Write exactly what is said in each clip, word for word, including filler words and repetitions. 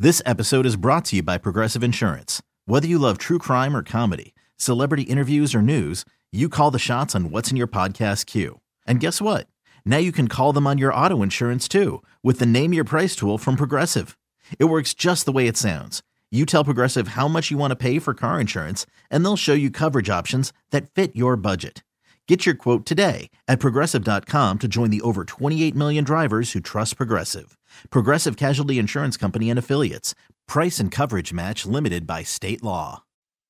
This episode is brought to you by Progressive Insurance. Whether you love true crime or comedy, celebrity interviews or news, you call the shots on what's in your podcast queue. And guess what? Now you can call them on your auto insurance too with the Name Your Price tool from Progressive. It works just the way it sounds. You tell Progressive how much you want to pay for car insurance, and they'll show you coverage options that fit your budget. Get your quote today at Progressive dot com to join the over twenty-eight million drivers who trust Progressive. Progressive Casualty Insurance Company and Affiliates. Price and coverage match limited by state law.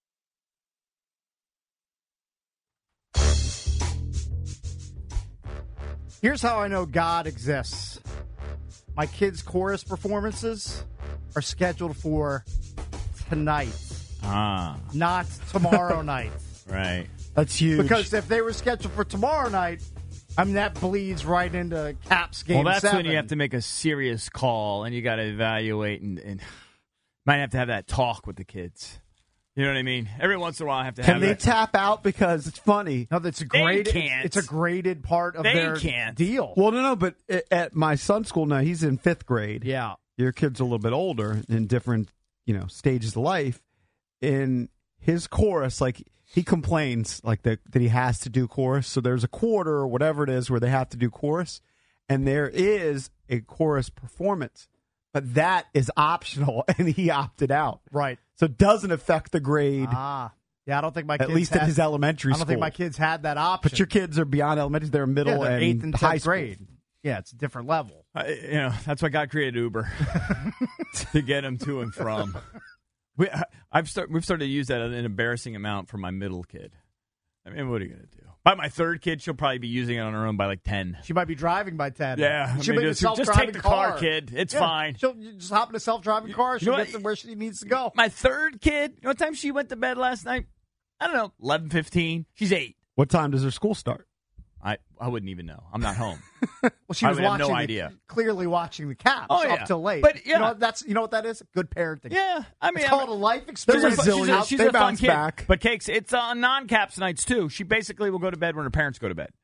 Here's how I know God exists. My kids' chorus performances are scheduled for tonight, Ah, not tomorrow night. right. That's huge. Because if they were scheduled for tomorrow night, I mean, that bleeds right into Caps game Well, that's seven. when you have to make a serious call, and you got to evaluate, and, and might have to have that talk with the kids. You know what I mean? Every once in a while, I have to Can have they that. tap out? Because it's funny. No, that's a They graded. can't. It's a graded part of They their can't. deal. Well, no, no, but a- at my son's school now, he's in fifth grade. Yeah. Your kid's a little bit older in different, you know, stages of life. In his chorus, like he complains like that that he has to do chorus. So there's a quarter or whatever it is where they have to do chorus, and there is a chorus performance, but that is optional, and he opted out. Right. So it doesn't affect the grade, Ah. Yeah, I don't think my at kids least had, at his elementary I school. don't think my kids had that option. But your kids are beyond elementary; they're middle yeah, they're and eighth and high tenth school. grade. Yeah, it's a different level. I, you know, that's why God created Uber to get them to and from. We, I've start, we've started to use that an embarrassing amount for my middle kid. I mean, what are you going to do? By my third kid, she'll probably be using it on her own by like ten. She might be driving by ten. Yeah, She'll I mean, make a just, just self-driving take the car, kid. It's Yeah, fine. She'll just hop in a self-driving car. She'll know get what? to where she needs to go. My third kid, you know what time she went to bed last night? I don't know, eleven fifteen. She's eight. What time does her school start? I, I wouldn't even know. I'm not home. Well, she I was would have no watching the- idea. clearly watching the Caps Oh, yeah. up till late. But, yeah. you know what that's you know what that is? Good parenting. Yeah, I mean, It's I called mean, a life She's experience. a, she's a, resilient. she's They a fun bounce kid. back. But Cakes, it's on non-caps nights too. She basically will go to bed when her parents go to bed.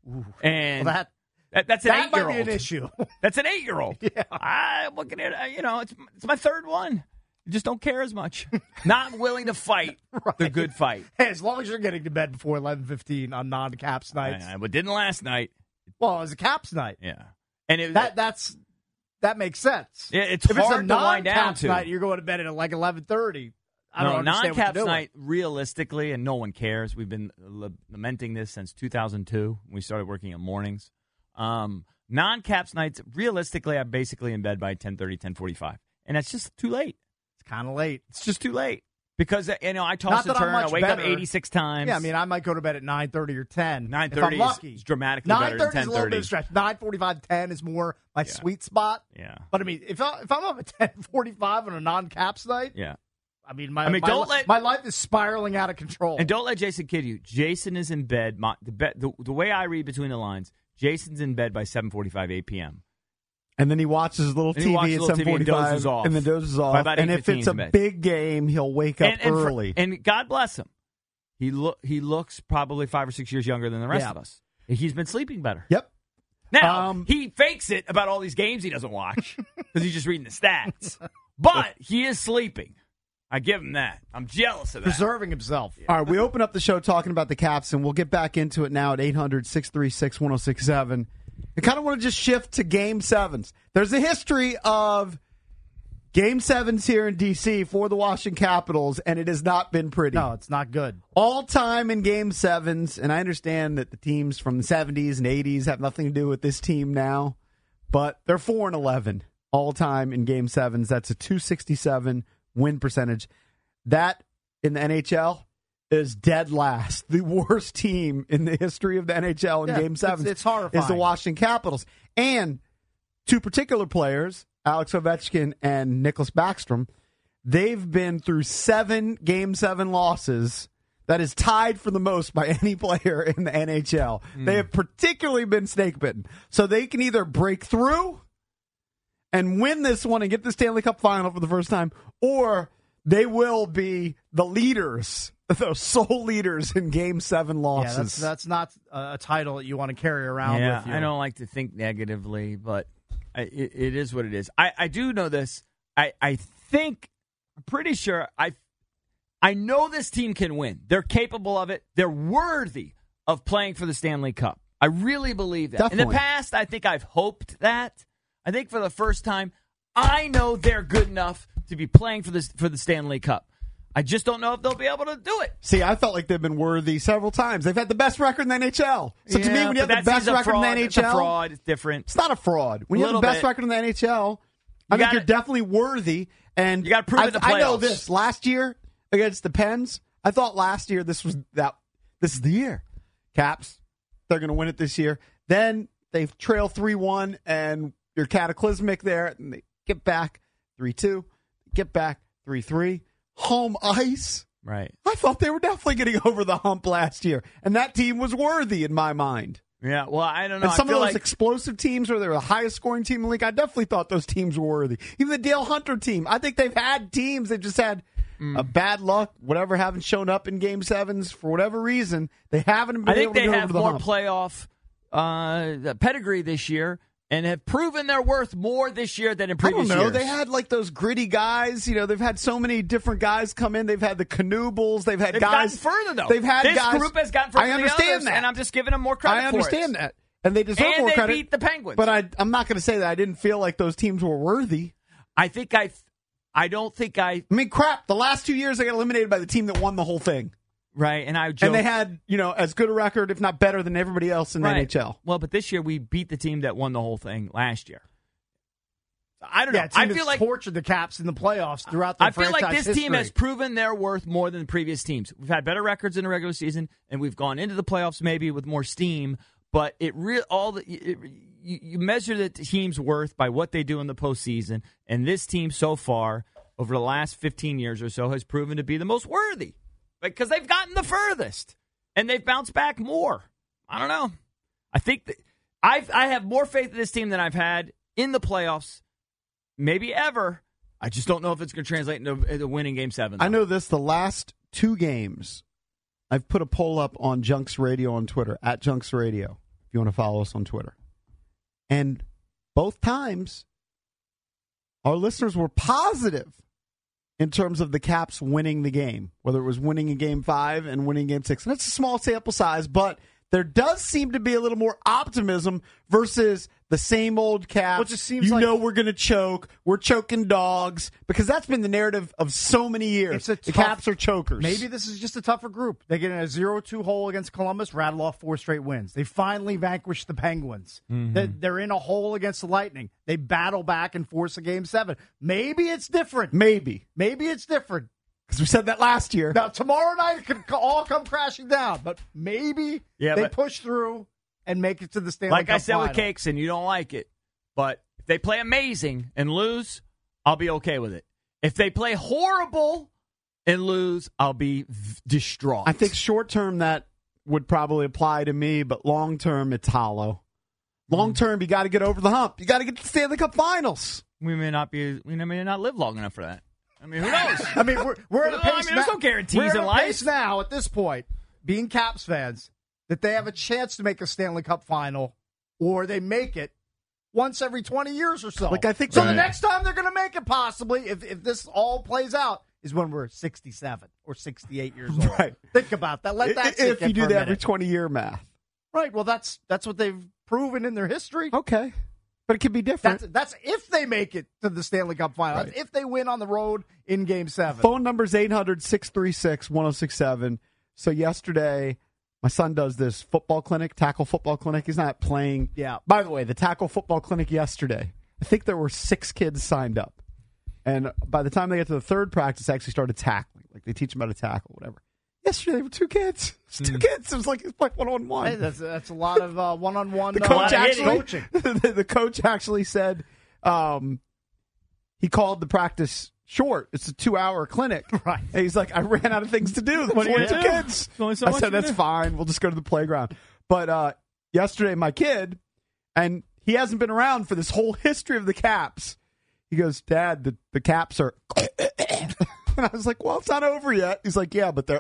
And Well, that that, that's an that might eight-year-old. be an issue. That's an eight-year-old. Yeah. I'm looking at it. You know, it's it's my third one. You just don't care as much. Not willing to fight the good fight. Hey, as long as you're getting to bed before eleven fifteen on non-Caps nights. I, I, but didn't last night. Well, it was a Caps night. Yeah, and it, That that's that makes sense. Yeah, it's if hard it's a to wind down non-Caps to. night, you're going to bed at like eleven thirty. I no, don't understand what non-caps you're doing. night, realistically, and no one cares. We've been l- lamenting this since two thousand two when we started working in mornings. Um, non-caps nights, realistically, I'm basically in bed by ten thirty, ten forty-five. And that's just too late. It's kind of late. It's just too late. Because, you know, I Not toss and that I'm turn. I much wake better. up eighty-six times. Yeah, I mean, I might go to bed at nine thirty or ten. nine if I'm thirty lucky. is dramatically better than nine thirty is ten a little bit thirty. of stretch. nine forty-five, ten is more my Yeah. sweet spot. Yeah. But, I mean, if, I, if I'm up at ten forty-five on a non-Caps night, Yeah. I mean, my, I mean, my, don't li- let- my life is spiraling out of control. And don't let Jason kid you. Jason is in bed. My, the, be, the, the way I read between the lines, Jason's in bed by seven forty-five, eight p.m. And then he watches a little And he T V watches at a little seven T V and forty-five, dozes off. and then dozes By off. about And if eight fifteen it's a in bed. big game, he'll wake up and, and for- early. and God bless him. He look he looks probably five or six years younger than the rest Yeah. of us. He's been sleeping better. Yep. Now Um, he fakes it about all these games he doesn't watch because he's just reading the stats. But he is sleeping. I give him that. I'm jealous of that. Preserving himself. All right, we open up the show talking about the Caps, and we'll get back into it now at eight hundred, six three six, one oh six seven. I kind of want to just shift to Game sevens. There's a history of Game sevens here in D C for the Washington Capitals, and it has not been pretty. No, it's not good. All time in Game sevens, and I understand that the teams from the seventies and eighties have nothing to do with this team now, but they're four and eleven all time in Game sevens. That's a two sixty-seven win percentage. That, in the N H L, is dead last. The worst team in the history of the N H L in Yeah, Game sevens it's- it's horrifying. is the Washington Capitals. And two particular players, Alex Ovechkin and Nicholas Backstrom, they've been through seven Game seven losses. That is tied for the most by any player in the N H L. Mm. They have particularly been snake bitten. So they can either break through and win this one and get the Stanley Cup final for the first time, or they will be the leaders, the sole leaders in Game seven losses. Yeah, that's, that's not a title that you want to carry around yeah, with you. I don't like to think negatively, but I, it, it is what it is. I, I do know this. I, I think, I'm pretty sure, I I know this team can win. They're capable of it. They're worthy of playing for the Stanley Cup. I really believe that. Definitely. In the past, I think I've hoped that. I think for the first time, I know they're good enough to be playing for this for the Stanley Cup. I just don't know if they'll be able to do it. See, I felt like they've been worthy several times. They've had the best record in the N H L. So to Yeah, me, when you but have the that's- best he's a record in the fraud. N H L, It's a fraud. It's different. it's not a fraud. When A you have the little best bit. record in the N H L, I You think gotta- you're definitely worthy. And You gotta prove I, it in the I know playoffs. this. Last year against the Pens, I thought last year this was that. This is the year. Caps, they're going to win it this year. Then they trail three one, and you're cataclysmic there, and they get back three two, get back three three, home ice. Right. I thought they were definitely getting over the hump last year, and that team was worthy in my mind. Yeah, well, I don't know. And some I of feel those like, explosive teams where they're the highest scoring team in the league, I definitely thought those teams were worthy. Even the Dale Hunter team, I think they've had teams that just had Mm. a bad luck, whatever, haven't shown up in game sevens for whatever reason. They haven't been I think able to they get have over the more hump. playoff uh, pedigree this year and have proven their worth more this year than in I previous don't know. years. They had like those gritty guys. You know, they've had so many different guys come in. They've had the Knubles. They've had They've guys gotten further, though. They've had this guys. group has gotten further I than the understand others, that, and I'm just giving them more credit I understand for it. that, and they deserve And more they credit. beat the Penguins. But I, I'm not going to say that I didn't feel like those teams were worthy. I think I, I don't think I, I mean, crap. The last two years, they got eliminated by the team that won the whole thing. right, and I joke, And they had, you know, as good a record, if not better, than everybody else in the right. N H L. Well, but this year we beat the team that won the whole thing last year. I don't Yeah, know. a team I that's feel like tortured the Caps in the playoffs throughout their I feel like franchise this team history. has proven their worth more than previous teams. We've had better records in the regular season, and we've gone into the playoffs maybe with more steam. But it re- all the it, you, you measure the team's worth by what they do in the postseason, and this team so far over the last fifteen years or so has proven to be the most worthy because they've gotten the furthest and they've bounced back more. I don't know. I think that I've I have more faith in this team than I've had in the playoffs. Maybe ever. I just don't know if it's going to translate into, into winning Game Seven. Though. I know this. The last two games, I've put a poll up on Junks Radio on Twitter, at Junks Radio, if you want to follow us on Twitter. And both times, our listeners were positive in terms of the Caps winning the game, whether it was winning in Game Five and winning Game Six. And it's a small sample size, but there does seem to be a little more optimism versus the same old Caps. Well, it just seems you like- know we're going to choke. We're choking dogs. Because that's been the narrative of so many years. It's a the tough- Caps are chokers. Maybe this is just a tougher group. They get in a zero two hole against Columbus, rattle off four straight wins. They finally vanquish the Penguins. Mm-hmm. They, they're in a hole against the Lightning. They battle back and force a game seven. Maybe it's different. Maybe. Maybe it's different. Because we said that last year. Now, tomorrow night it could all come crashing down, but maybe Yeah, they but- push through and make it to the Stanley like Cup I said with final. Cakes, and you don't like it, but if they play amazing and lose, I'll be okay with it. If they play horrible and lose, I'll be v- distraught. I think short term that would probably apply to me, but long term it's hollow. Long term, you got to get over the hump. You got to get to the Stanley Cup Finals. we may not be. We may not live long enough for that. I mean, who knows? I mean, we're, we're at a Well, I pace mean, there's now- no guarantees we're at in a life. pace now at this point, being Caps fans, that they have a chance to make a Stanley Cup final, or they make it once every twenty years or so. Like, I think- so. Right. The next time they're going to make it, possibly, if if this all plays out, is when we're sixty-seven or sixty-eight years old. Right. Think about that. Let that If sink you in do for a the every minute. twenty year math. Right. Well, that's that's what they've proven in their history. Okay. But it could be different. That's that's if they make it to the Stanley Cup final. Right. That's if they win on the road in Game Seven. Phone number is eight hundred, six three six, one oh six seven. So yesterday, my son does this football clinic, tackle football clinic. He's not playing. Yeah. By the way, the tackle football clinic yesterday, I think there were six kids signed up. And by the time they get to the third practice, they actually started tackling. Like they teach them how to tackle, whatever. Yesterday, there were two kids. It was two kids. It was like, it's like one on one. Hey, that's that's a lot of uh, one-on-one The uh, coach actually, coaching. the, the coach actually said, um, he called the practice short. It's a two-hour clinic. Right. And he's like, I ran out of things to do. What are you There's gonna two do? kids. There's only so I much said, to that's do." fine. We'll just go to the playground. But uh, yesterday, my kid, and he hasn't been around for this whole history of the Caps. He goes, Dad, the, the Caps are... And I was like, well, it's not over yet. He's like, yeah, but they're...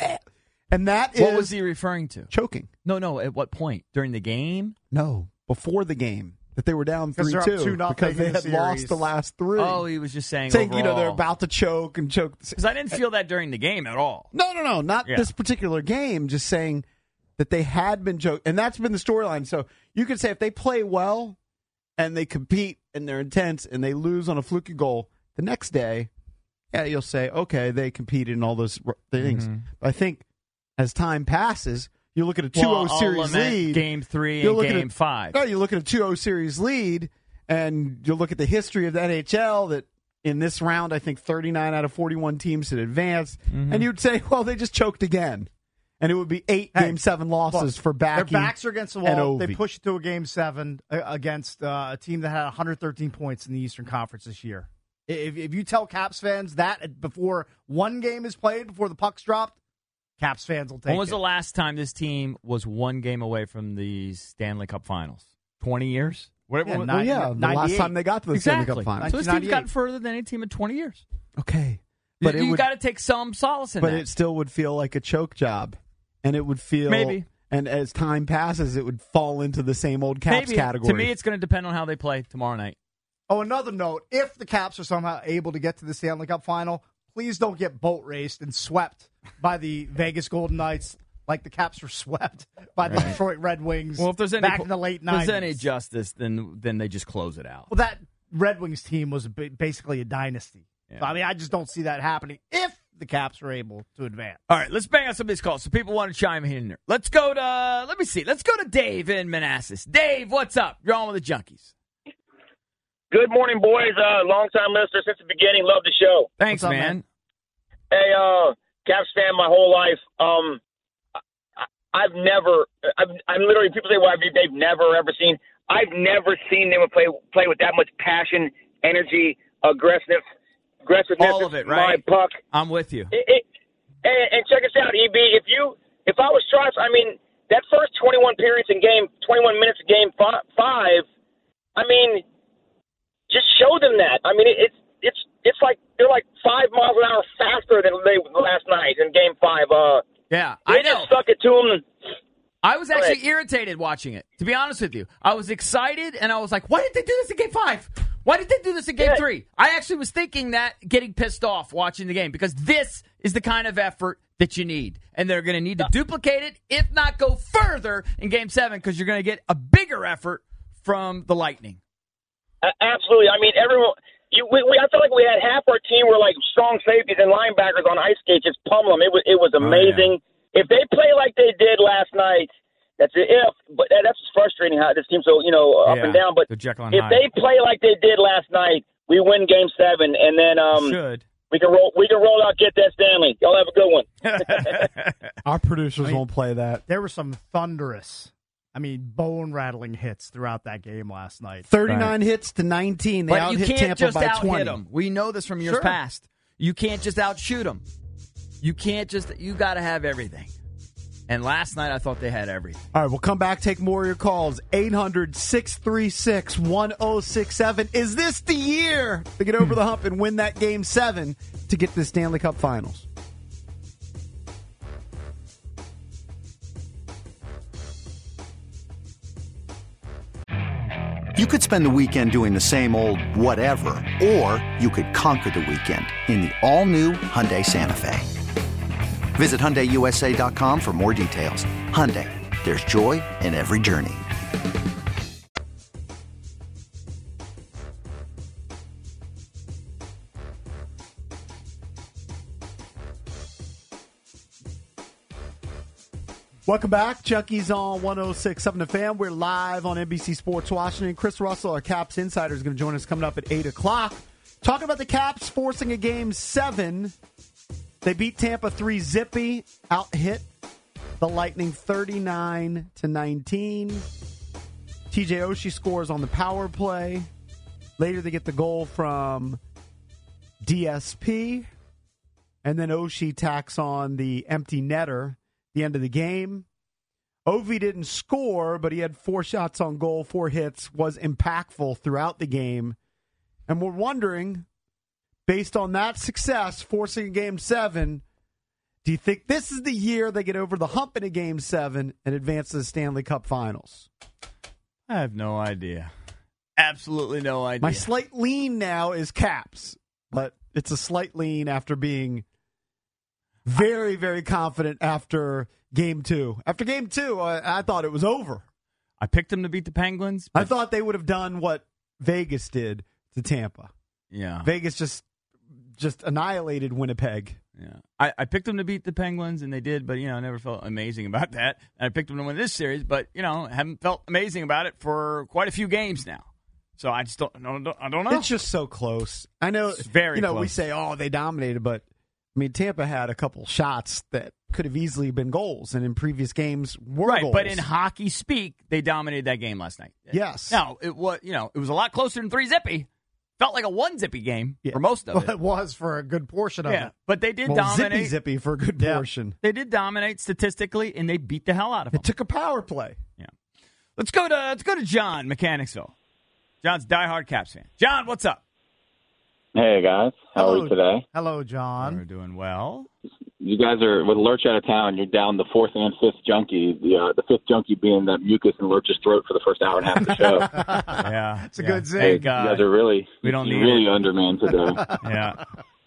And that is... What was he referring to? Choking. No, no. At what point during the game? No, before the game. that they were down three they're up two two nothing because they in the had lost series. the last three. Oh, he was just saying, saying overall. you know they're about to choke and choke. Because I didn't feel that during the game at all. No, no, no, not Yeah. this particular game. Just saying that they had been choke, and that's been the storyline. So you could say if they play well and they compete and they're intense and they lose on a fluky goal the next day, yeah, you'll say okay, they competed in all those r- things. Mm-hmm. But I think as time passes, you look at a two oh Well, I'll series lament lead. Game three You'll and look at game a- five. No, you look at a two oh series lead, and you look at the history of the N H L that in this round, I think thirty-nine out of forty-one teams had advanced, Mm-hmm. and you'd say, well, they just choked again. And it would be eight Hey, game seven losses look, for Backy. Their backs are against the and wall. Ovi. They pushed it to a game seven uh, against uh, a team that had one hundred thirteen points in the Eastern Conference this year. If, if you tell Caps fans that before one game is played, before the puck's dropped, Caps fans will take it. When was the last time this team was one game away from the Stanley Cup Finals? twenty years? Whatever. Yeah, was- nine- Well, yeah, the last ninety-eight. time they got to the exactly. Stanley Cup Final. So this team's nineteen ninety-eight. gotten further than any team in twenty years. Okay. But you it would, got to take some solace in but that. it still would feel like a choke job. And it would feel Maybe. And as time passes, it would fall into the same old Caps Maybe. category. To me, it's going to depend on how they play tomorrow night. Oh, another note. If the Caps are somehow able to get to the Stanley Cup final, please don't get boat raced and swept by the Vegas Golden Knights like the Caps were swept by the Right. Detroit Red Wings Well, if there's any back in the late if nineties. there's any justice, then then they just close it out. Well, that Red Wings team was ba- basically a dynasty. Yeah. So, I mean, I just don't see that happening if the Caps are able to advance. All right, let's bang on some of these calls so people want to chime in there. Let's go to, let me see, let's go to Dave in Manassas. Dave, what's up? You're on with the Junkies. Good morning, boys. Uh, long-time listener since the beginning. Love the show. Thanks, What's up, man. man? Hey, uh, Caps fan my whole life. Um, I, I've never, I've, I'm literally, people say, well, have you, they've never ever seen, I've never seen them play play with that much passion, energy, aggressiveness, aggressiveness. All of it, right? My puck. I'm with you. It, it, and, and check us out, E B. If you, if I was Trice, I mean, that first twenty-one periods in game, twenty-one minutes of game five, five I mean, just show them that. I mean, it, it's it's it's like they're like five miles an hour faster than they were last night in game five. Uh, Yeah, they I know. just stuck it to them. I was actually ahead. irritated watching it, to be honest with you. I was excited, and I was like, why did they do this in game five? Why did they do this in game Yeah. three? I actually was thinking that, getting pissed off watching the game, because this is the kind of effort that you need. And they're going to need to duplicate it, if not go further in game seven, because you're going to get a bigger effort from the Lightning. Uh, absolutely. I mean, everyone. You, we, we, I feel like we had half our team were like strong safeties and linebackers on ice skates, just pummel them. It was it was amazing. If they play like they did last night, that's an if. But that, that's frustrating how this team's so you know up Yeah, and down. But the Jekyll and if Hyde. they play like they did last night, we win Game Seven, and then um, Should. we can roll. We can roll out. Get that Stanley. Y'all have a good one. Our producers I mean- won't play that. There were some thunderous, I mean, bone-rattling hits throughout that game last night. thirty-nine hits to nineteen. They But out you hit can't Tampa just by out twenty. hit them. We know this from years Sure. past. You can't just outshoot them. You can't just, you got to have everything. And last night, I thought they had everything. All right, we'll come back, take more of your calls. eight hundred, six three six, one oh six seven. Is this the year to get over the hump and win that game seven to get to the Stanley Cup Finals? You could spend the weekend doing the same old whatever, or you could conquer the weekend in the all-new Hyundai Santa Fe. Visit Hyundai U S A dot com for more details. Hyundai, there's joy in every journey. Welcome back. Chucky's on one oh six point seven The Fan. We're live on N B C Sports Washington. Chris Russell, our Caps insider, is going to join us coming up at eight o'clock. Talking about the Caps forcing a game seven. They beat Tampa three zippy, out hit the Lightning thirty-nine to nineteen. T J Oshie scores on the power play. Later they get the goal from D S P. And then Oshie tacks on the empty netter. The end of the game. Ovi didn't score, but he had four shots on goal, four hits, was impactful throughout the game. And we're wondering, based on that success, forcing a game seven, do you think this is the year they get over the hump in a game seven and advance to the Stanley Cup Finals? I have no idea. Absolutely no idea. My slight lean now is Caps, but it's a slight lean after being very, very confident after game two. After game two, I, I thought it was over. I picked them to beat the Penguins. I thought they would have done what Vegas did to Tampa. Yeah. Vegas just just annihilated Winnipeg. Yeah, I, I picked them to beat the Penguins, and they did, but, you know, I never felt amazing about that. And I picked them to win this series, but, you know, haven't felt amazing about it for quite a few games now. So I just don't, I don't, I don't know. It's just so close. I know, It's very you know, close. we say, oh, they dominated, but, I mean, Tampa had a couple shots that could have easily been goals, and in previous games were Right, goals. but in hockey speak, they dominated that game last night. Yes. Now, it was, you know, it was a lot closer than three zippy. Felt like a one zippy game Yeah. for most of Well, it. it was for a good portion of Yeah, it. but they did well, dominate. zippy zippy for a good Yeah. portion. They did dominate statistically, and they beat the hell out of them. It took a power play. Yeah. Let's go to let's go to John, Mechanicsville. John's a diehard Caps fan. John, what's up? Hey guys, how Hello. are we today? Hello, We're John. doing well. You guys are with Lurch out of town. You're down the fourth and fifth junkie. The uh, the fifth junkie being that mucus in Lurch's throat for the first hour and a half of the show. Yeah, It's a yeah. good zing. Thank You God. guys are really We don't you're need really it. undermanned today. Yeah.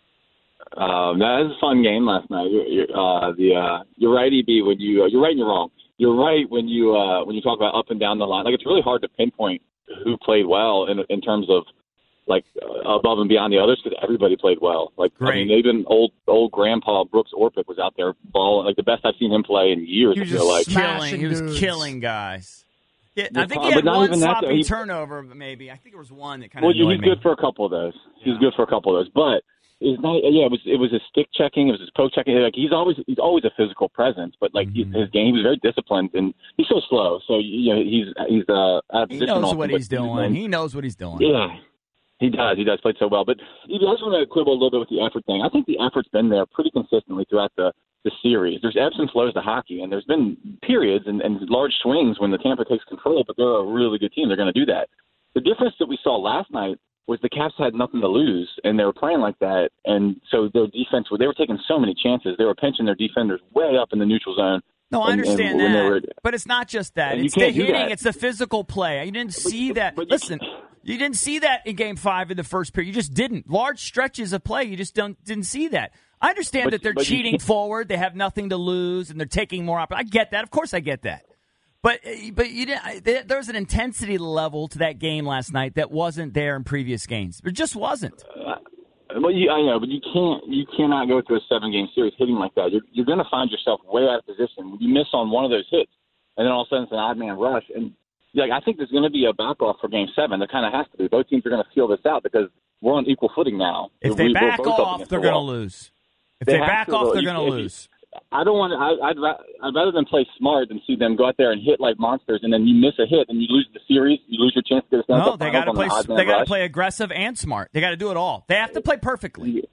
um, that was a fun game last night. You're, you're, uh, the uh, you're right, E B. When you uh, you're right and you're wrong. You're right when you uh, when you talk about up and down the line. Like it's really hard to pinpoint who played well in in terms of like uh, above and beyond the others because everybody played well. Like I Great. mean, even old old grandpa Brooks Orpik was out there balling like the best I've seen him play in years. He I was feel just like killing. Smashing He was dudes. killing guys. Yeah, I Yeah, think he but had not one even that, though. sloppy He- turnover, maybe. I think it was one that kind of well, annoyed he's me. good for a couple of those. He's Yeah. good for a couple of those, but it's not. Yeah, it was it was his stick checking, it was his poke checking. Like he's always he's always a physical presence, but like Mhm. he, his game, he was very disciplined and he's so slow. So you know he's he's uh out of He position knows often, what but he's doing. He knows what he's doing. Yeah, he does. He does play so well. But I just want to quibble a little bit with the effort thing. I think the effort's been there pretty consistently throughout the, the series. There's ebbs and flows to hockey, and there's been periods and, and large swings when the Tampa takes control, but they're a really good team. They're going to do that. The difference that we saw last night was the Caps had nothing to lose, and they were playing like that. And so their defense, they were taking so many chances. They were pinching their defenders way up in the neutral zone. No, I And- and understand when they that, were- but it's not just that. And you It's the can't do hitting. that. It's the physical play. You didn't see that. but you Listen, you didn't see that in Game Five in the first period. You just didn't. Large stretches of play, you just don't didn't see that. I understand But- that they're but you cheating can't- forward. They have nothing to lose, and they're taking more up. I get that. Of course, I get that. But but you didn't. I- there- There's an intensity level to that game last night that wasn't there in previous games. There just wasn't. Well, you, I know, but you can't. You cannot go through a seven-game series hitting like that. You're you're going to find yourself way out of position. You miss on one of those hits, and then all of a sudden it's an odd man rush. And like I think there's going to be a back off for Game Seven. There kind of has to be. Both teams are going to feel this out because we're on equal footing now. If We- they we're back both up off, against they're the going to wall. lose. If They they have back to, off, though. they're You- going to if you- lose. I don't want to. I, I'd ra- I'd rather than play smart than see them go out there and hit like monsters, and then you miss a hit and you lose the series. You lose your chance to get a Stanley No, Cup they Finals got to on play. an odd man They got to rush. play aggressive and smart. They got to do it all. They have to play perfectly.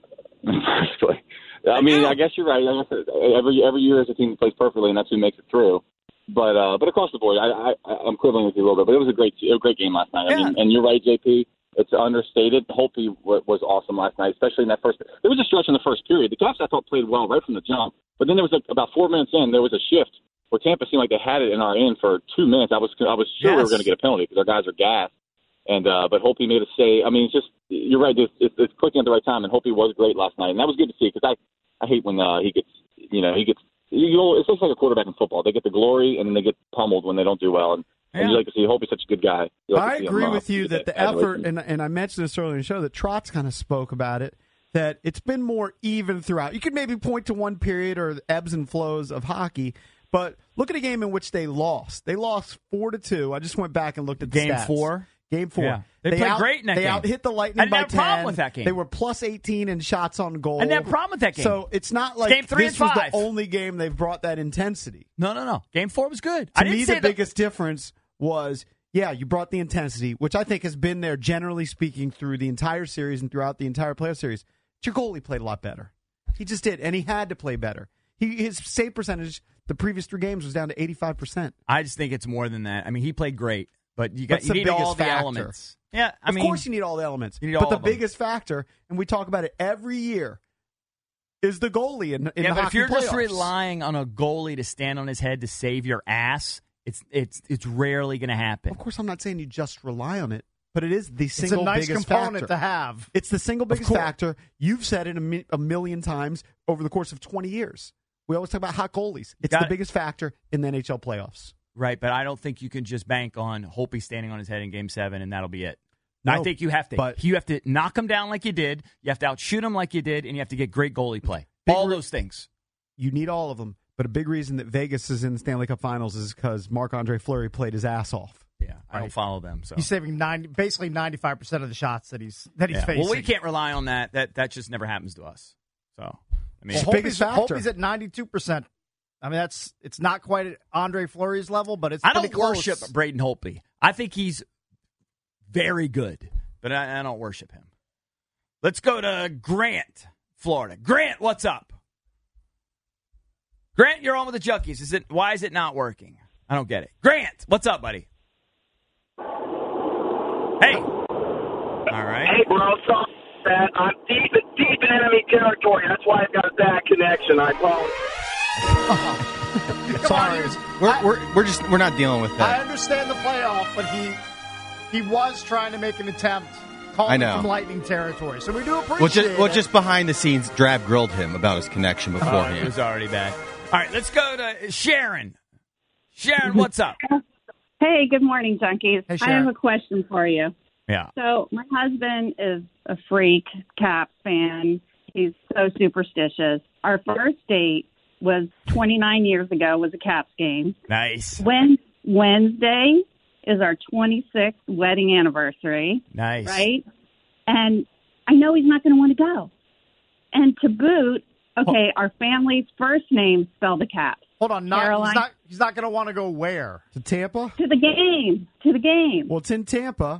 Perfectly. I They mean, do. I guess you're right. I guess every every year is a team that plays perfectly, and that's who makes it through. But uh, but across the board, I, I I'm quibbling with you a little bit. But it was a great a great game last night. Yeah. I mean, and you're right, J P. It's understated. Holtby w- was awesome last night, especially in that first. There was a stretch in the first period. The Caps I thought played well right from the jump, but then there was like about four minutes in, there was a shift where Tampa seemed like they had it in our end for two minutes. I was I was sure we Yes. were going to get a penalty because our guys are gassed. And uh, but Holtby made a save. I mean, it's just you're right. It's, it's, it's clicking at the right time, and Holtby was great last night, and that was good to see because I, I hate when uh, he gets you know he gets you know it's just like a quarterback in football. They get the glory, and then they get pummeled when they don't do well. And, and Yeah. you like to see Holtby's such a good guy. You like to I see him, agree uh, with you get that the adulation. effort, and, and I mentioned this earlier in the show, that Trotz kind of spoke about it, that it's been more even throughout. You could maybe point to one period or the ebbs and flows of hockey, but look at a game in which they lost. They lost four to two. I just went back and looked at the Game stats. four? Game four. Yeah. They played out, great in that they game. out hit the I Lightning didn't by have a problem ten. with that game. They were plus eighteen in shots on goal. I didn't have a problem with that game. So it's not like Game three this and was five. the only game they've brought that intensity. No, no, no. Game four was good. To I didn't me, say the that- biggest difference was, yeah, you brought the intensity, which I think has been there, generally speaking, through the entire series and throughout the entire playoff series. But your goalie played a lot better. He just did, and he had to play better. He, his save percentage the previous three games was down to eighty-five percent. I just think it's more than that. I mean, he played great, but you got What's you the need biggest all the factor? elements. Yeah, I of mean, course you need all the elements. You need but all the of them. biggest factor, and we talk about it every year, is the goalie in, in yeah, the but if hockey you're just playoffs. relying on a goalie to stand on his head to save your ass, it's it's it's rarely going to happen. Of course, I'm not saying you just rely on it. but it is the It's single a nice biggest component factor. to have. It's the single biggest course. factor. You've said it a, mi- a million times over the course of twenty years. We always talk about hot goalies. It's Got the it. biggest factor in the N H L playoffs. Right, but I don't think you can just bank on Holtby standing on his head in Game Seven and that'll be it. No, I think you have to. but- you have to knock him down like you did. You have to outshoot him like you did, and you have to get great goalie play. Big All re- those things. You need all of them. But a big reason that Vegas is in the Stanley Cup Finals is because Marc-Andre Fleury played his ass off. Yeah, I don't follow them. So He's saving ninety, basically ninety-five percent of the shots that he's that he's yeah. facing. Well, we can't rely on that. That that just never happens to us. So I mean, Well, Well, biggest Holtby's, factor. Holtby's at ninety-two percent. I mean, that's it's not quite at Andre Fleury's level, but it's I pretty don't close. worship Braden Holtby. I think he's very good, but I, I don't worship him. Let's go to Grant, Florida. Grant, what's up? Grant, you're on with the Junkies. Is it? Why is it not working? I don't get it. Grant, what's up, buddy? Hey. All right. Hey, bro, sorry, man. I'm deep, deep in enemy territory. That's why I've got a bad connection. I apologize. Sorry. We're, we're, we're just we're not dealing with I that. understand the playoff, but he he was trying to make an attempt calling I know. from Lightning territory. So we do appreciate Well, just, well, it. just behind the scenes, Drab grilled him about his connection Oh, beforehand. it was already bad. All right, let's go to Sharon. Sharon, what's up? Hey, good morning, Junkies. Hey, I Sharon. have a question for you. Yeah. So my husband is a freak Caps fan. He's so superstitious. Our first date was twenty-nine years ago, was a Caps game. Nice. When Wednesday is our twenty-sixth wedding anniversary, Nice. right? And I know he's not going to want to go. And to boot, okay, our family's first name spell the Caps. Hold on, not, Caroline. he's not he's not going to want to go where? To Tampa? To the game. To the game. Well, it's in Tampa.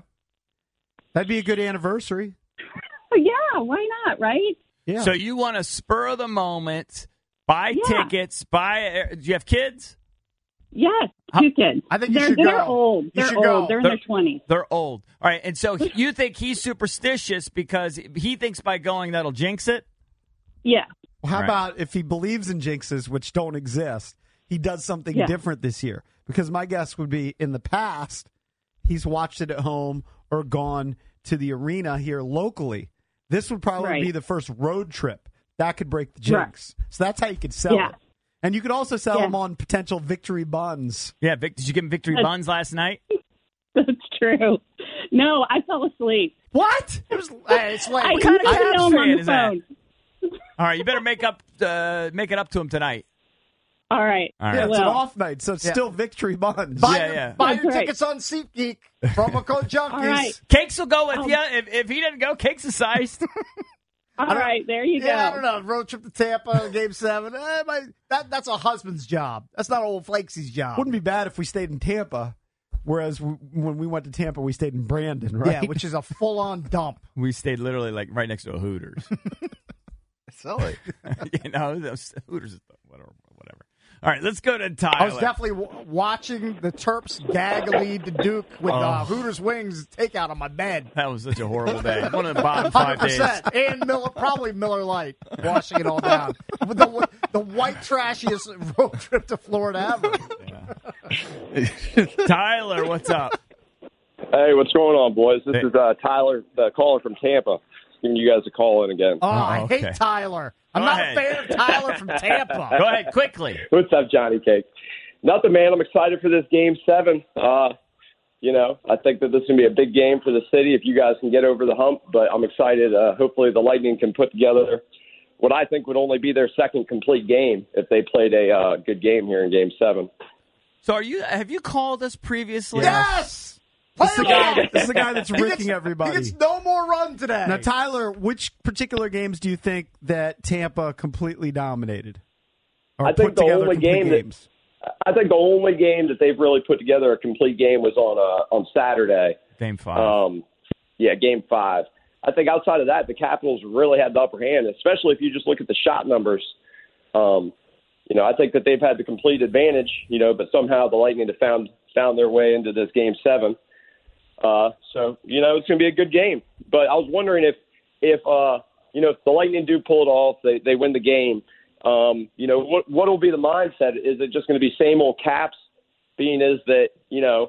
That'd be a good anniversary. Oh, yeah, why not, right? Yeah. So you want to spur of the moment, buy Yeah. tickets, buy. Do you have kids? Yes, How- two kids. I think you they're, should they're go. old. You They're should old. go. They're in They're- their twenties. They're old. All right, and so he- you think he's superstitious because he thinks by going that'll jinx it? Yeah. Well, how Right. about if he believes in jinxes, which don't exist, he does something Yeah. different this year? Because my guess would be in the past, he's watched it at home or gone to the arena here locally. This would probably Right. be the first road trip. That could break the Right. jinx. So that's how you could sell Yeah. it. And you could also sell Yeah. them on potential victory buns. Yeah, Vic, did you give him victory That's- buns last night? That's true. No, I fell asleep. What? It was. Hey, it's late. I What kind of didn't Caps know him on fan the is that? phone. All right, you better make up uh, make it up to him tonight. All right. All Yeah, right. it's an Well. off night, so it's Yeah. still victory buns. Buy Yeah, your, yeah. buy That's your right. tickets on SeatGeek. Promo code Junkies. All right. Cakes will go with Oh. you. If, if he doesn't go, Cakes is sized. All right. There you Yeah, I go. don't know. Road trip to Tampa, Game Seven. Eh, my, that that's a husband's job. That's not old Flakesy's job. Wouldn't be bad if we stayed in Tampa, whereas w- when we went to Tampa, we stayed in Brandon, right? Yeah, which is a full-on dump. We stayed literally like right next to a Hooters. Silly. you know, those Hooters is whatever, whatever. All right, let's go to Tyler. I was definitely w- watching the Terps gag a lead to Duke with uh, Oh. Hooters wings takeout on my bed. That was such a horrible day. One of the bottom Hundred five days. percent, and Miller, probably Miller Lite, washing it all down. With the the white trashiest road trip to Florida ever. Tyler, what's up? Hey, what's going on, boys? This Hey. is uh, Tyler uh, calling from Tampa. Giving you guys a call in again. Oh, I okay. hate Tyler. I'm Go not ahead. a fan of Tyler from Tampa. Go ahead, quickly. What's up, Johnny Cake? Nothing, man. I'm excited for this game seven. Uh, you know, I think that this is going to be a big game for the city if you guys can get over the hump, but I'm excited. Uh, hopefully the Lightning can put together what I think would only be their second complete game if they played a uh, good game here in game seven. So, are you? Have you called us previously? Yes. This is the Play him guy, on. this is the guy that's He ricking gets- everybody. He gets no more run today. Now, Tyler, which particular games do you think that Tampa completely dominated? Or I think put the together only complete game that- games? I think the only game that they've really put together a complete game was on uh, on Saturday. Game five. Um, yeah, game five. I think outside of that, the Capitals really had the upper hand, especially if you just look at the shot numbers. Um, you know, I think that they've had the complete advantage, you know, but somehow the Lightning have found, found their way into this game seven. Uh, so, you know, it's going to be a good game. But I was wondering if, if uh, you know, if the Lightning do pull it off, they, they win the game, um, you know, what what will be the mindset? Is it just going to be same old Caps, being is that, you know,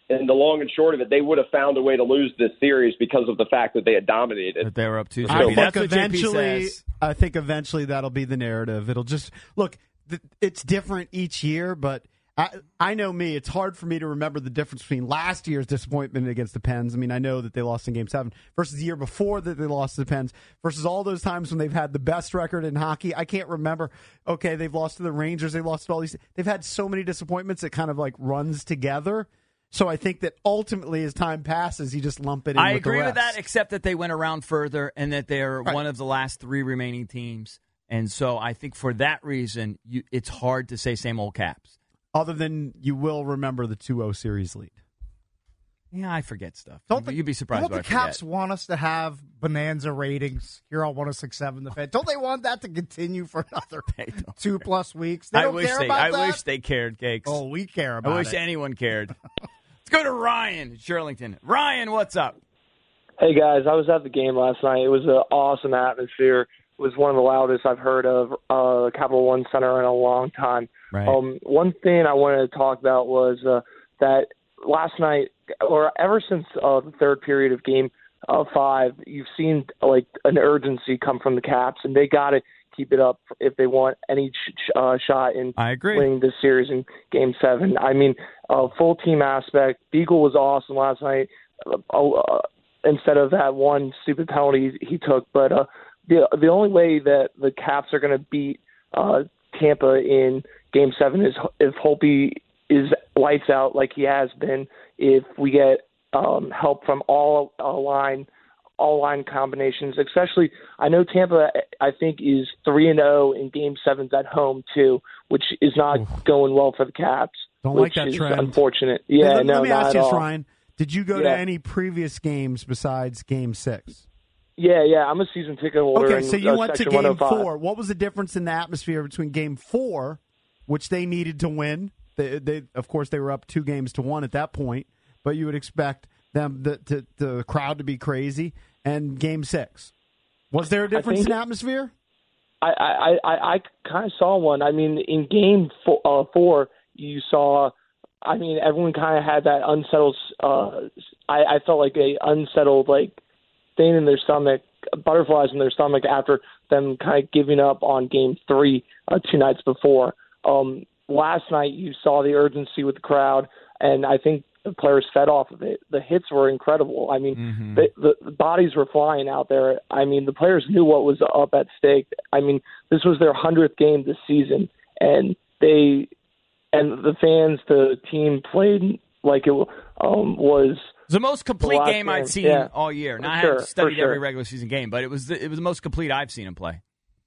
and the long and short of it, they would have found a way to lose this series because of the fact that they had dominated. That they were up two. I think That's what J P eventually, says. I think eventually that'll be the narrative. It'll just look. Th- it's different each year, but I, I know me. It's hard for me to remember the difference between last year's disappointment against the Pens. I mean, I know that they lost in Game Seven versus the year before that they lost to the Pens versus all those times when they've had the best record in hockey. I can't remember. Okay, they've lost to the Rangers. They lost to all these. They've had so many disappointments. It kind of like runs together. So I think that ultimately, as time passes, you just lump it in. I with agree the with rest. that, except that they went around further and that they're Right. one of the last three remaining teams. And so I think for that reason, you, it's hard to say same old Caps. Other than you will remember the two oh series lead. Yeah, I forget stuff. Don't You'd, the, you'd be surprised Don't what the I forget. Caps want us to have bonanza ratings here on one oh six point seven The Fan? Don't they want that to continue for another two plus weeks? They I don't wish care they. about I that? wish they cared, Cakes. Oh, we care about I wish it. anyone cared. Let's go to Ryan, Shirlington. Ryan, what's up? Hey, guys. I was at the game last night. It was an awesome atmosphere. It was one of the loudest I've heard of uh, Capital One Center in a long time. Right. Um, one thing I wanted to talk about was uh, that last night, or ever since uh, the third period of Game uh, Five, you've seen like an urgency come from the Caps, and they got to keep it up if they want any sh- uh, shot in I agree. winning this series in Game Seven. I mean, uh, full team aspect. Beagle was awesome last night. Uh, uh, instead of that one stupid penalty he took, but uh, the the only way that the Caps are going to beat uh, Tampa in Game Seven is if Holtby is lights out like he has been. If we get um, help from all uh, line, all line combinations, especially I know Tampa. I think is three and zero in Game Sevens at home too, which is not Oof. going well for the Caps. Don't like which that is trend. Unfortunate. Yeah, hey, let, no, let me not ask at you this, all. Ryan. Did you go Yeah. to any previous games besides Game Six? Yeah, yeah. I'm a season ticket holder. Okay, in, so you uh, went to Section Game one oh five. Four. What was the difference in the atmosphere between Game Four, which they needed to win? They, they of course, they were up two games to one at that point, but you would expect them the, to, the crowd to be crazy. And Game Six, was there a difference think- in atmosphere? I, I, I, I kind of saw one. I mean, in Game four, uh, four you saw. I mean, everyone kind of had that unsettled. Uh, I, I felt like a unsettled like thing in their stomach, butterflies in their stomach after them kind of giving up on Game Three uh, two nights before. Um, last night, you saw the urgency with the crowd, and I think the players fed off of it. The hits were incredible. I mean, Mm-hmm. the, the, the bodies were flying out there. I mean, the players knew what was up at stake. I mean, this was their hundredth game this season, and they and the fans, the team played like it um, was It's the most complete last game I'd game. seen Yeah. all year. Now, For I sure, haven't studied for sure. every regular season game, but it was the, it was the most complete I've seen him play.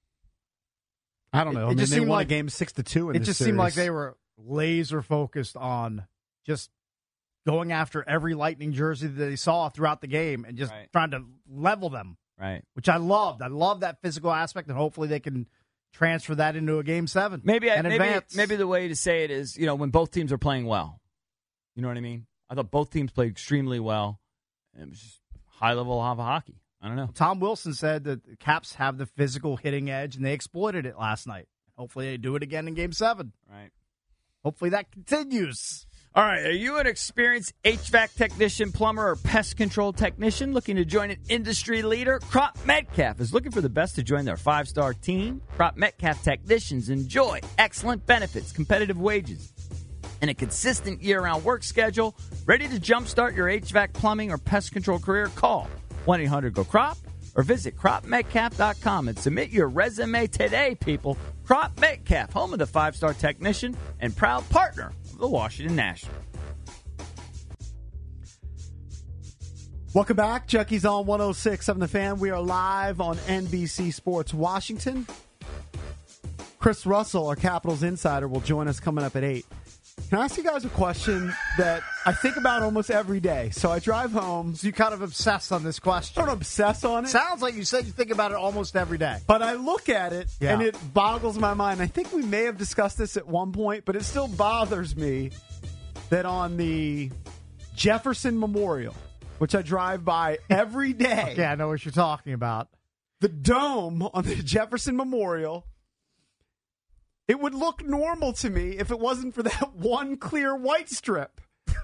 I don't know. It- I it mean, just they seemed won like- a game six to two. In It this just seemed like series. they were laser focused on just going after every Lightning jersey that they saw throughout the game and just Right. trying to level them, Right. which I loved. I love that physical aspect, and hopefully they can transfer that into a Game Seven. Maybe I, and maybe advance. maybe the way to say it is, you know, when both teams are playing well. You know what I mean? I thought both teams played extremely well. It was just high level of hockey. I don't know. Tom Wilson said that the Caps have the physical hitting edge, and they exploited it last night. Hopefully they do it again in Game Seven. Right. Hopefully that continues. All right, are you an experienced H V A C technician, plumber, or pest control technician looking to join an industry leader? Crop Metcalf is looking for the best to join their five-star team. Crop Metcalf technicians enjoy excellent benefits, competitive wages, and a consistent year-round work schedule. Ready to jumpstart your H V A C plumbing or pest control career? Call one eight hundred G O C R O P or visit crop metcalf dot com and submit your resume today, people. Crop Metcalf, home of the five-star technician and proud partner of the Washington Nationals. Welcome back. Chucky's on one oh six point seven The Fan. We are live on N B C Sports Washington. Chris Russell, our Capitals insider, will join us coming up at eight. Can I ask you guys a question that I think about almost every day? So I drive home. So you kind of obsess on this question. I don't obsess on it. Sounds like you said you think about it almost every day. But I look at it, Yeah. and it boggles my mind. I think we may have discussed this at one point, but it still bothers me that on the Jefferson Memorial, which I drive by every day, Yeah, I know what you're talking about. the dome on the Jefferson Memorial, it would look normal to me if it wasn't for that one clear white strip.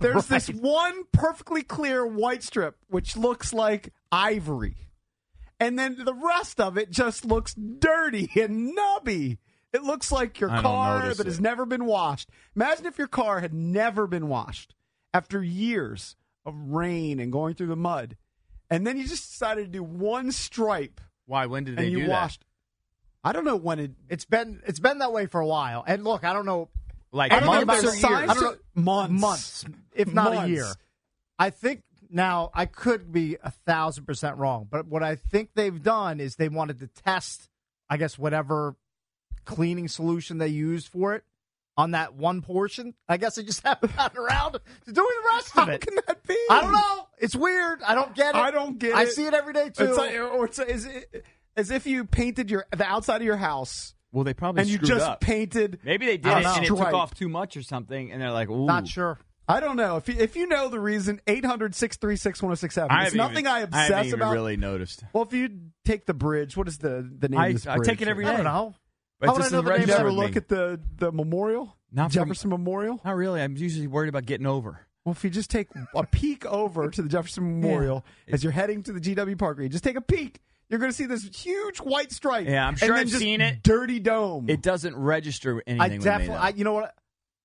There's Right. this one perfectly clear white strip, which looks like ivory. And then the rest of it just looks dirty and nubby. It looks like your I don't car notice that it. has never been washed. Imagine if your car had never been washed after years of rain and going through the mud. And then you just decided to do one stripe. Why? When did they and you do washed. I don't know when it. It's been it's been that way for a while. And look, I don't know. that? Like I don't know months about or years. years? I don't know. Months. Months, if not Months. a year. I think now I could be a thousand percent wrong, but what I think they've done is they wanted to test, I guess, whatever cleaning solution they used for it on that one portion. I guess they just haven't gotten around to doing the rest How of it. can that be? I don't know. It's weird. I don't get it. I don't get I it. see it every day too. It's like, or it's as, as if you painted your the outside of your house Well, they probably and you screwed just up. painted. Maybe they did I it don't and it know. took Stripe. off too much or something, and they're like, "Ooh, Not sure. I don't know if you, if you know the reason. eight hundred, six three six, one oh six seven. I It's haven't nothing even, I obsess haven't even about. really noticed. Well, if you take the bridge, what is the the name I- of this I bridge? take it every I day. don't know. But How it's would I just know the the name You register ever with look me. at the the memorial, Not from- Jefferson Memorial? Not really. I'm usually worried about getting over. Well, if you just take a peek over to the Jefferson Memorial as you're heading to the G W Park, you just take a peek. You're going to see this huge white stripe. Yeah, I'm sure and then I've just seen it. Dirty dome. It doesn't register anything. I with me, definitely, though. I, you know what?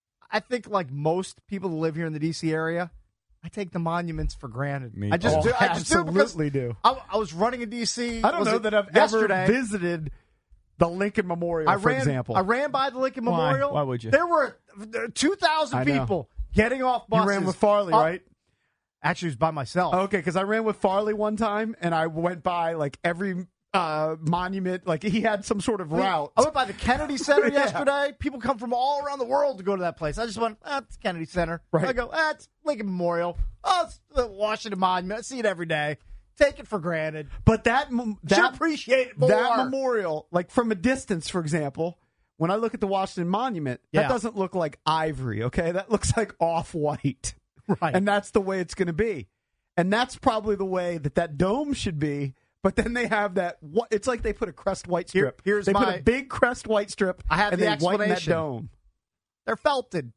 I think like most people who live here in the D C area, I take the monuments for granted. Me I just Oh, do. I just do because absolutely do. I, I was running in D C. I don't was know it that I've yesterday. ever visited the Lincoln Memorial, I for ran, example. I ran by the Lincoln Why? Memorial. Why would you? There were two thousand I know. people getting off You buses. ran with Farley, up- right? Actually, it was by myself. Okay, because I ran with Farley one time, and I went by like every uh, monument. Like he had some sort of route. I went by the Kennedy Center Yeah. yesterday. People come from all around the world to go to that place. I just went, ah, it's Kennedy Center. Right. I go, ah, it's Lincoln Memorial. Oh, it's the Washington Monument. I see it every day. Take it for granted. But that mem- Should that appreciate it more. that memorial, like from a distance, for example, when I look at the Washington Monument, Yeah. that doesn't look like ivory. Okay, that looks like off white, Right. and that's the way it's going to be, and that's probably the way that that dome should be. But then they have that. wh- It's like they put a crest white Here- strip. here's they put my- a big crest white strip. I have and the they whiten that explanation. dome. They're felted.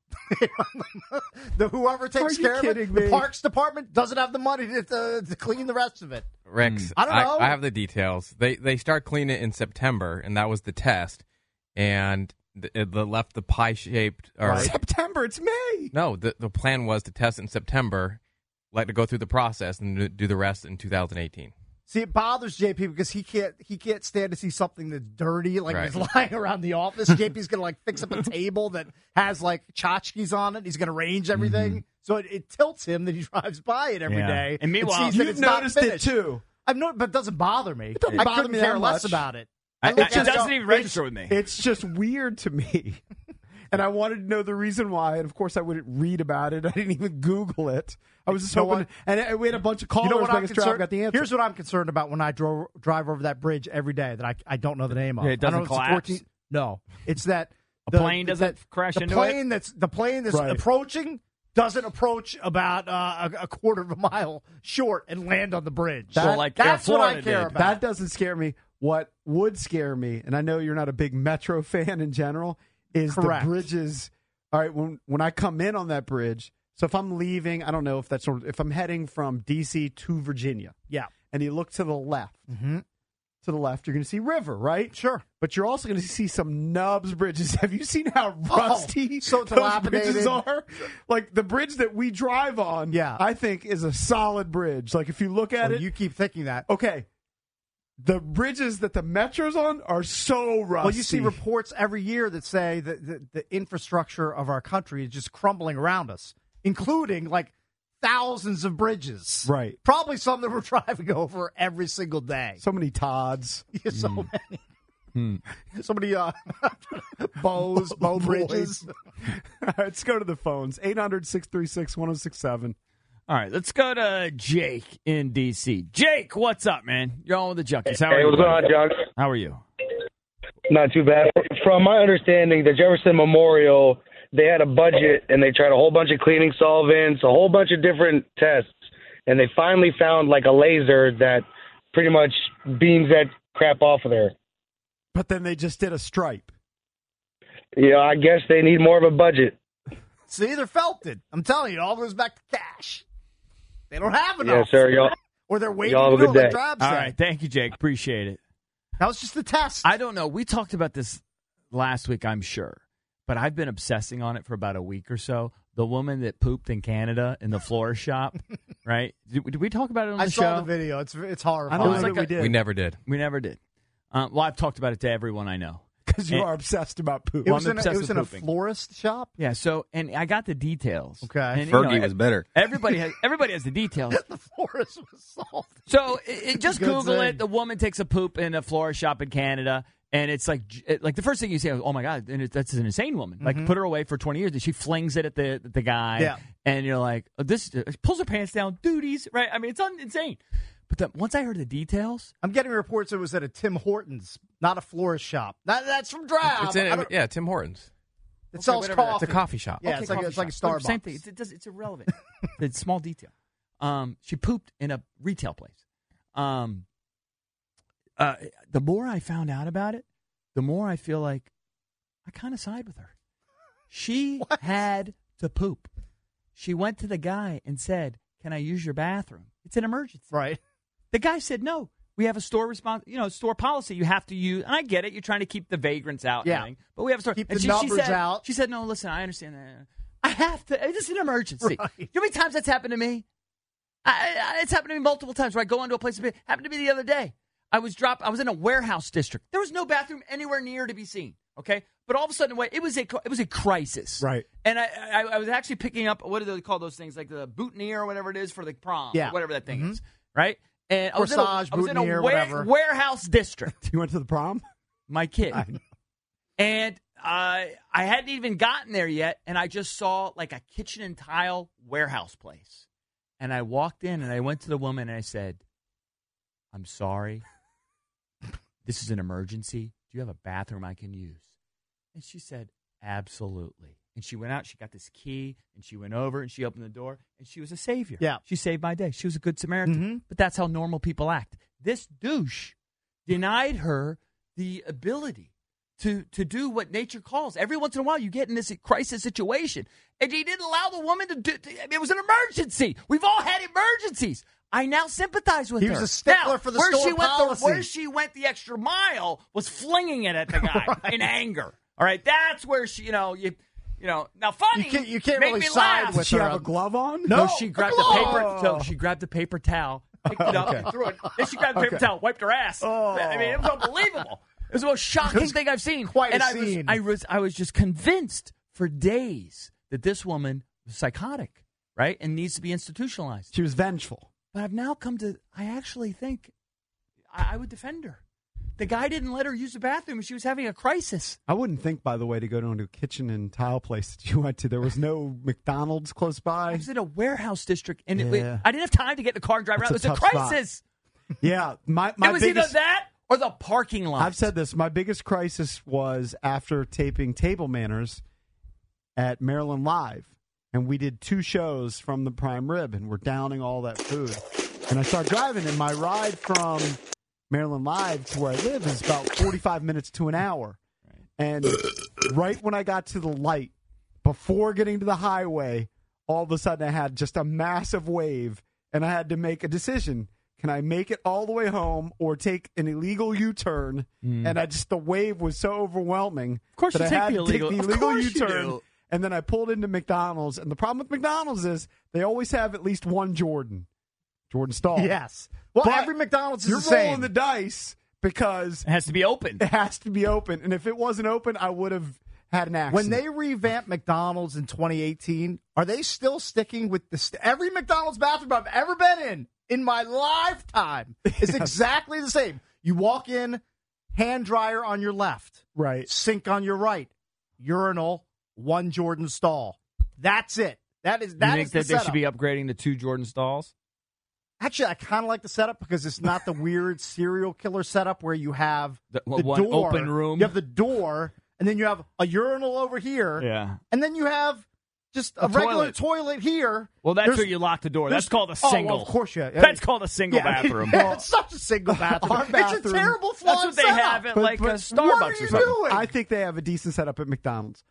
the whoever takes Are you care of it, kidding the me? Parks Department doesn't have the money to, to, to clean the rest of it. Rex, I don't know. I, have the details. They they start cleaning it in September, and that was the test. And the, it the left the pie shaped. Or September. It's May. no, the the plan was to test in September, let it go through the process, and do the rest in two thousand eighteen. See, it bothers J P because he can't he can't stand to see something that's dirty, like Right. is lying around the office. J P's gonna like fix up a table that has like tchotchkes on it. He's gonna arrange everything, so it, it tilts him that he drives by it every Yeah. day. And meanwhile- sees that You've it's not noticed it finished. too. I've noticed, but it doesn't bother me. It doesn't I bother couldn't me care that less much. about it. I, I look it at it, doesn't go, even register with me. It's just weird to me. And I wanted to know the reason why. And of course, I wouldn't read about it. I didn't even Google it. I was just You know hoping. what? And we had a bunch of callers. You know what like I'm us drive, concerned? got the answer. Here's what I'm concerned about when I drove drive over that bridge every day that I I don't know the name of. Yeah, it I don't doesn't know if it's collapse? fourteen No, it's that A the- plane doesn't that- crash the into plane it? That's the plane that's Right. approaching doesn't approach about uh, a, a quarter of a mile short and land on the bridge. So, like that's Air what I Florida care did. about. That doesn't scare me. What would scare me, and I know you're not a big Metro fan in general, is Correct. the bridges. All right, when when I come in on that bridge, so if I'm leaving, I don't know if that's sort of, if I'm heading from D C to Virginia, yeah, and you look to the left, mm-hmm. to the left, you're going to see river, right? Sure. But you're also going to see some nubs bridges. Have you seen how rusty Oh, so those dilapidated. bridges are? Like the bridge that we drive on, Yeah. I think is a solid bridge. Like if you look at Well, it, you keep thinking that. okay, the bridges that the Metro's on are so rusty. Well, you see reports every year that say that the, the infrastructure of our country is just crumbling around us, including like thousands of bridges. Right. Probably some that we're driving over every single day. So many Todds. Yeah, so many. So many uh, bows, bow bridges. All right, let's go to the phones. eight hundred, six three six, one oh six seven. All right, let's go to Jake in D C. Jake, what's up, man? You're on with the Junkies. How are Hey, you? what's going on, buddy? Junks? How are you? Not too bad. From my understanding, the Jefferson Memorial, they had a budget and they tried a whole bunch of cleaning solvents, a whole bunch of different tests, and they finally found like a laser that pretty much beams that crap off of there. But then they just did a stripe. Yeah, I guess they need more of a budget. See, they're felted. I'm telling you, it all goes back to cash. They don't have enough. Yes, sir. Y'all, or they're waiting y'all to have a do good it, day. like Drab All said. right. Thank you, Jake. Appreciate it. That was just a test. I don't know. We talked about this last week, I'm sure. But I've been obsessing on it for about a week or so. The woman that pooped in Canada in the florist shop, right? Did, did we talk about it on the I show? saw the video. It's it's horrifying. I don't was think like we a- did. We never did. We never did. Um, well, I've talked about it to everyone I know. Because you And- are obsessed about poop. It Well, was I'm in, a, obsessed it was with in a pooping. florist shop. Yeah, so, and I got the details. Okay. And, you Fergie know, was better. Everybody has everybody has the details. The florist was salty. So it, it, just Good Google thing. it. The woman takes a poop in a florist shop in Canada, and it's like, it, like the first thing you say, oh my god, and it, that's an insane woman. Like put her away for twenty years, and she flings it at the at the guy. Yeah. And you're like, oh, this she pulls her pants down, duties, right? I mean, it's un- insane. But the, once I heard the details, I'm getting reports it was at a Tim Hortons, not a florist shop. That, that's from Drab. It's I in, don't- yeah, Tim Hortons. it sells whatever. coffee. It's a coffee shop. Yeah, Okay, it's like coffee it's like a shop. Starbucks. Same thing. It's, it does, it's irrelevant. It's small detail. Um, she pooped in a retail place. Um, uh, the more I found out about it, the more I feel like I kind of side with her. She had to poop. She went to the guy and said, "Can I use your bathroom? It's an emergency." Right. The guy said, "No. We have a store response, you know, store policy. You have to use." And I get it. You're trying to keep the vagrants out. and Yeah. everything, but we have a store. Keep and the she, numbers she said, out. She said, "No, listen. I understand that. I have to. This is an emergency. Right. You know how many times that's happened to me? I, I, it's happened to me multiple times where I go into a place. It happened to me the other day. I was dropped. I was in a warehouse district. There was no bathroom anywhere near to be seen. Okay, but all of a sudden, wait, it was a it was a crisis. Right. And I, I I was actually picking up, what do they call those things, like the boutonniere or whatever it is for the prom, Yeah. or whatever that thing Mhm. is, right? And I was in a, Corsage, I was in a boutonniere, wa- whatever. warehouse district. You went to the prom? My kid. I know. And uh, I hadn't even gotten there yet, and I just saw like a kitchen and tile warehouse place. And I walked in, and I went to the woman, and I said, "I'm sorry. This is an emergency. Do you have a bathroom I can use?" And she said, "Absolutely." And she went out, she got this key, and she went over, and she opened the door, and she was a savior. Yeah. She saved my day. She was a good Samaritan. Mhm. But that's how normal people act. This douche denied her the ability to, to do what nature calls. Every once in a while, you get in this crisis situation, and he didn't allow the woman to do to, I mean, it was an emergency. We've all had emergencies. I now sympathize with He her. was a stickler Now, for the where store she went policy. The, where she went the extra mile was flinging it at the guy in anger. All right, that's where she, you know, you, you know. Now, funny, You can't- you can't make really me side laugh. with Did she her have a on- glove on? No. she grabbed a the glove. paper. So she grabbed the paper towel, picked it up, Okay. and threw it. Then she grabbed the paper Okay. towel, wiped her ass. Oh. I mean, it was unbelievable. It was the most shocking thing I've seen. quite a and I was, scene. I was, I was just convinced for days that this woman was psychotic, right, and needs to be institutionalized. She was vengeful. But I've now come to, I actually think I, I would defend her. The guy didn't let her use the bathroom, and she was having a crisis. I wouldn't think, by the way, to go to a kitchen and tile place that you went to. There was no McDonald's close by. I was in a warehouse district, and it, Yeah. I didn't have time to get in the car and drive That's around. a It was a tough spot. crisis. Yeah, my my it was biggest, either that or the parking lot. I've said this. My biggest crisis was after taping Table Manners at Maryland Live, and we did two shows from the Prime Rib, and we're downing all that food. And I start driving, and my ride from Maryland Live to where I live is about forty-five minutes to an hour. And right when I got to the light, before getting to the highway, all of a sudden I had just a massive wave, and I had to make a decision. Can I make it all the way home or take an illegal U-turn? Mm. And I just the wave was so overwhelming. Of course that you I take had the to illegal- take of the illegal course you U-turn. do. And then I pulled into McDonald's. And the problem with McDonald's is they always have at least one Jordan. Jordan Stahl. Yes. Well, But every McDonald's is you're the rolling same. the dice because It has to be open. it has to be open. And if it wasn't open, I would have had an accident. When they revamped McDonald's in twenty eighteen, are they still sticking with the st- every McDonald's bathroom I've ever been in in my lifetime is exactly the same. You walk in, hand dryer on your left, right, sink on your right, urinal, one Jordan stall. That's it. That is that you think is the that they setup. should be upgrading to two Jordan stalls? Actually, I kind of like the setup because it's not the weird serial killer setup where you have The- the, one door, open room? You have the door, and then you have a urinal over here, Yeah. and then you have just a, A regular toilet. toilet here. Well, that's There's- where you lock the door. That's there's- called a oh, single. well, of course, yeah. That's called a single Yeah, bathroom. yeah, it's such a single bathroom. Our It's a bathroom- terrible That's flawed what they setup. have at But- like but a Starbucks what are or you something. doing? I think they have a decent setup at McDonald's.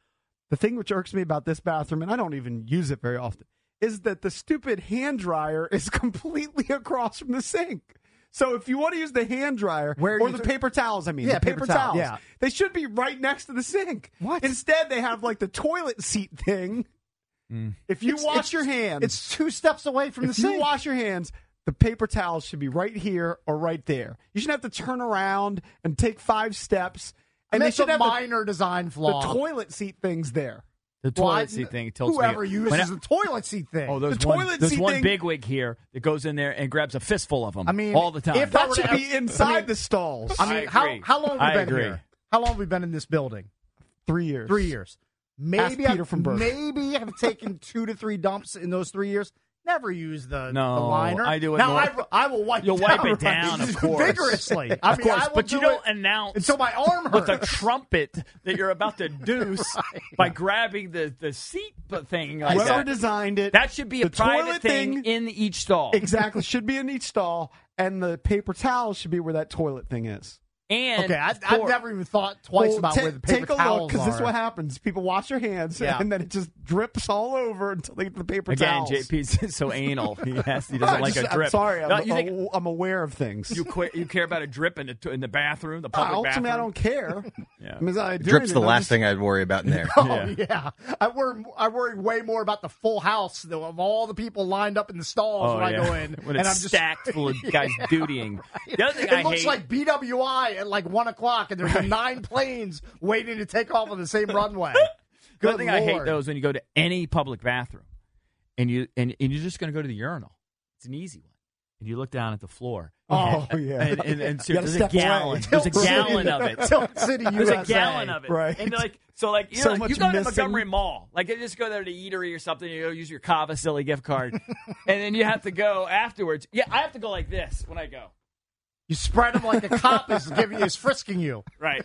The thing which irks me about this bathroom, and I don't even use it very often, is that the stupid hand dryer is completely across from the sink. So if you want to use the hand dryer Where or you the th- paper towels, I mean, Yeah, the paper, paper towel, towels, yeah. they should be right next to the sink. What? Instead, they have like the toilet seat thing. Mm. If you It's- wash it's- your hands, It's two steps away from if the you sink. wash your hands, the paper towels should be right here or right there. You shouldn't have to turn around and take five steps. And And they it's should a have minor design the, flaw. the toilet seat things there. The Well, toilet I- seat thing tilts Whoever me. uses When I- the toilet seat thing. Oh, there's The one, toilet there's seat one thing- bigwig here that goes in there and grabs a fistful of them. I mean, all the time. if I That were should to- be inside I mean- the stalls. I mean, I how agree. how long have we I been agree. here? How long have we been in this building? Three years. Three years. Maybe Peter I, from Burke. maybe I've taken two to three dumps in those three years. Never use the, No, the liner. I do it Now more- I, I will wipe. You'll down, wipe it down, of course. vigorously. I of mean, course, I will but you do don't it announce until my arm with hurts. a trumpet that you're about to deuce by grabbing the, the seat thing. Like Whoever that. designed it, That should be a the private toilet thing, thing- in each stall. exactly, should be in each stall, and the paper towels should be where that toilet thing is. And Okay, I, for- I've never even thought twice Well, about ta- where the paper take a towels look, because this is are. what happens. People wash their hands, Yeah. and then it just drips all over until they get to the paper Again, towels. J P's so anal. He has, he I doesn't like just- a drip. I'm sorry, I'm, No, you, think I'm aware of things. you, qu- you care about a drip in the in the bathroom, the public Ultimately, bathroom. I don't care. Yeah. I mean, I do Drip's anything, the I'm last just- thing I'd worry about in there. Oh Yeah. yeah, I worry. I worry way more about the full house though, of all the people lined up in the stalls Oh, when yeah. I go in, when and it's I'm just stacked full of guys dutying. The other thing It I looks hate, like B W I at like one o'clock, and there's nine planes waiting to take off on the same runway. the Good other thing I hate Lord. though is when you go to any public bathroom, and you and, and you're just going to go to the urinal. It's an easy one, and you look down at the floor. Oh, and, yeah. and, and, and so You gotta there's a step away. gallon. There's a Tilt gallon City. of it. Tilt City, There's U a S A. gallon of it, Right. And like so, like you So know, much you go to missing. Montgomery Mall, like you just go there to eatery or something. You go use your Kava Silly gift card, and then you have to go afterwards. Yeah, I have to go like this when I go. You spread them like the cop is giving is frisking you. Right.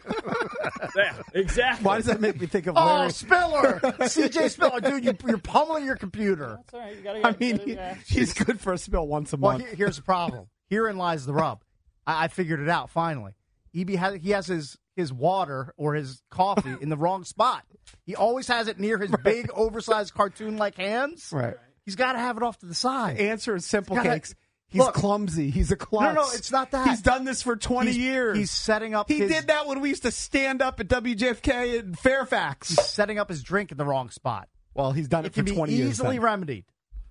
Yeah, exactly. Why does that make me think of Oh, Larry? Spiller, C J Spiller, dude, you, you're pummeling your computer. That's all right. You gotta, I mean, he- he's good for a spill once a Well, month. he- here's the problem. Herein lies the rub. I, I figured it out finally. E B has he has his his water or his coffee in the wrong spot. He always has it near his big, oversized cartoon-like hands. Right. He's got to have it off to the side. Answer is simple, Gotta- Cakes. He's Look. clumsy. He's a klutz. No, no, it's not that. He's done this for twenty He's- years. He's setting up. he his, did that when we used to stand up at W J F K in Fairfax. He's setting up his drink in the wrong spot. Well, he's done it, It for can be twenty years. easily then. remedied.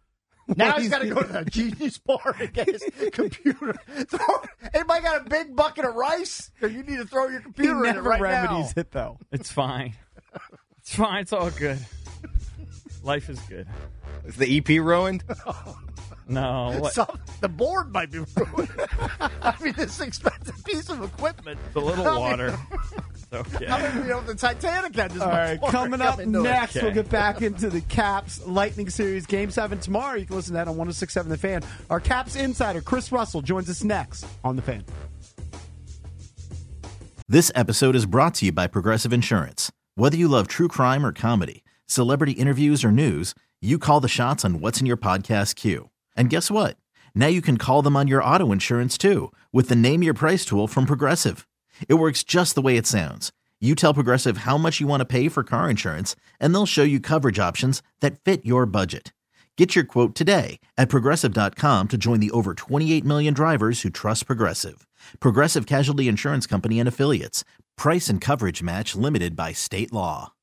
Now he's he's- got to go to the Genius Bar and get his computer. Throw, anybody got a big bucket of rice? Or you need to throw your He computer in it never right remedies now. it, though. It's fine. It's fine. It's all good. Life is good. Is the E P ruined? No. What? Some, the board might be ruined. I mean, this expensive piece of equipment. The little I mean, water. It's okay. I mean, you know, the Titanic had this All much right, water coming up into it. next, Okay. we'll get back into the Caps Lightning Series Game seven tomorrow. You can listen to that on one oh six point seven The Fan. Our Caps insider, Chris Russell, joins us next on The Fan. This episode is brought to you by Progressive Insurance. Whether you love true crime or comedy, celebrity interviews or news, you call the shots on what's in your podcast queue. And guess what? Now you can call them on your auto insurance too with the Name Your Price tool from Progressive. It works just the way it sounds. You tell Progressive how much you want to pay for car insurance, and they'll show you coverage options that fit your budget. Get your quote today at Progressive dot com to join the over twenty-eight million drivers who trust Progressive. Progressive Casualty Insurance Company and Affiliates. Price and coverage match limited by state law.